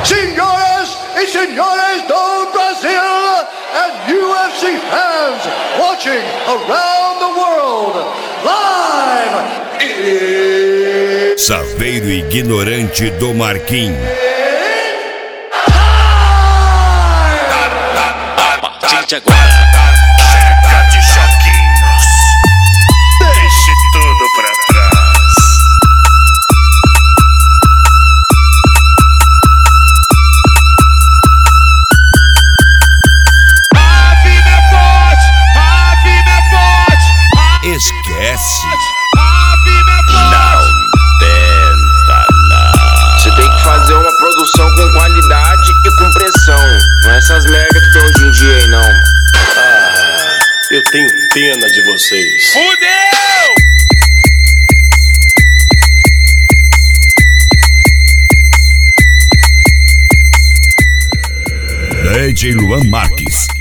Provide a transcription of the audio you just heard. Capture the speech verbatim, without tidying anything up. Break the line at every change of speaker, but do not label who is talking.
Senhoras e senhores do Brasil and U F C fans watching around the world, live.
Saveiro ignorante do Marquinhos.
A partir de agora, chega de choquinhos. Deixe tudo pra trás. A vida é forte, a vida é forte.
Esquece.
A vida é forte. Não tenta não.
Você tem que fazer uma produção com qualidade e com pressão. Não é essas merda que tem hoje em dia aí, não.
Ah, eu tenho pena de vocês.
Fudeu!
D J Luan Marques,